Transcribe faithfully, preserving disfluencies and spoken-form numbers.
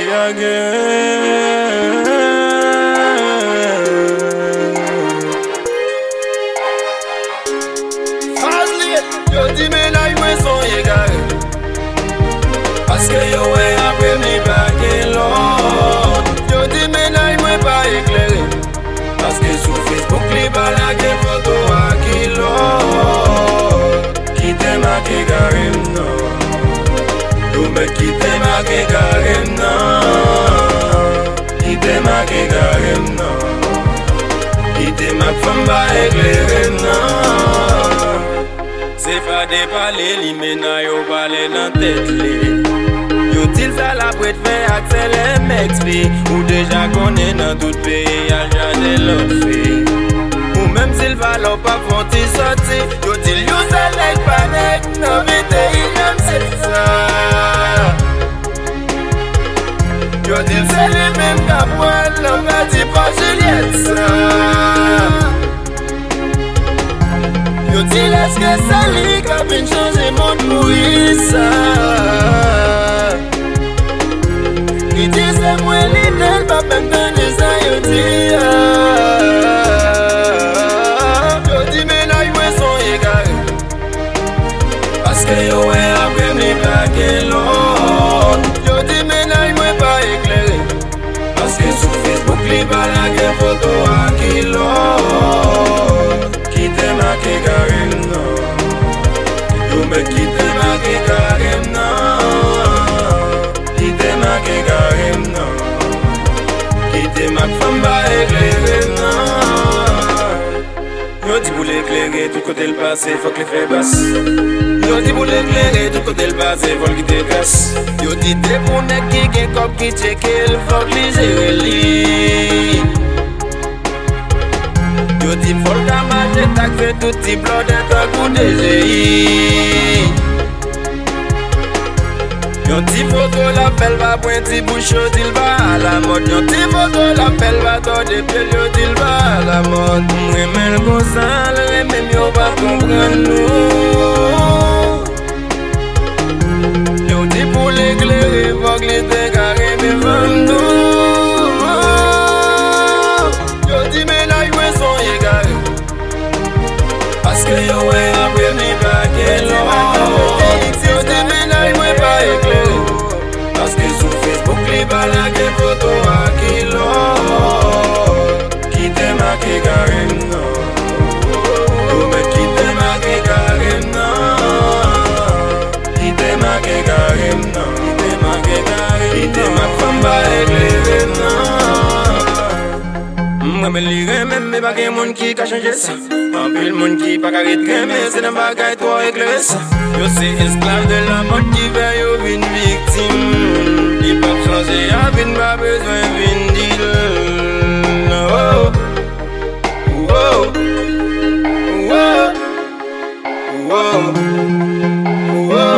again. Fazli, yo di men ay mwen son ye gare. Paske yo we apre mi bagen lor. Yo di men ay mwen pa eklere. Paske sou Facebook li balage foto akilor. Kite ma ke gare nan. Yo me kite ma ke gare nan. Kite ma ke gare nan. Kite ma famba eklere nan. Se pa de pale li mena yo pale nan tet li. Yo til sa la pret fe aksel M X P. Ou deja konen nan tout peyi al jade lot fi. Ou même s'il va l'op pa fonti sorti. Yo til yo selek panek nan vite inyam se sa. Yo til se li mem kapwan nan vati pa Juliette sa. Yo til eske sa li ka fin chanje moun pou isa. Ni di se mwen li del pa pem tene sa yo di ya. Yo di men ay mwen son ye gare. Paske yo we apre mi bagen lor. Yo di men ay mwen pa eklere. Paske sou Facebook li balage foto akilor. Kite ma ke gare nan. Yo me kite ma ke gare nan. Kite ma ke gare nan. Kite ma famba eklere nan. Yo di pou l'éclairer, tout côté le passé, faut que les fait basse. Yo di pou l'éclairer, tout côté le passé, faut qu'il te casse. Yo di te pou nek ki gen kop ki cheke, faut que li jere li. Yo di fol ka maje tak fe tout ti blode tak ou D G I. Yon ti photo la pel va pointi boucho dil va à la mode. Yon ti photo la pel va torde pel yo dil va à la mode. Mwen kon san le remem yo pa kompren nou. Yo ti pou l'éclairer, fok li te kare me fam nou. Yo di men ay mwen son ye gare. Paske yo we apre mi bagen lor. Yo di men ay mwen pa eklere. Paske sou Facebook li balage foto akilor. Kite ma ke gare nan. Yo me kite ma ke gare nan. Kite ma ke gare nan. Kite ma ke gare nan. Kite ma famba eklere nan. Mwen me li remem me bagay moun ki ka chanje sa. Anpil moun ki pa ka rit reme, se nan bagay to eklere sa. Yo se esklav de la mode ki ve yo vin victime. Li pa chanje ya vin pa bezwen vin dil. Oh, oh, oh, oh, oh.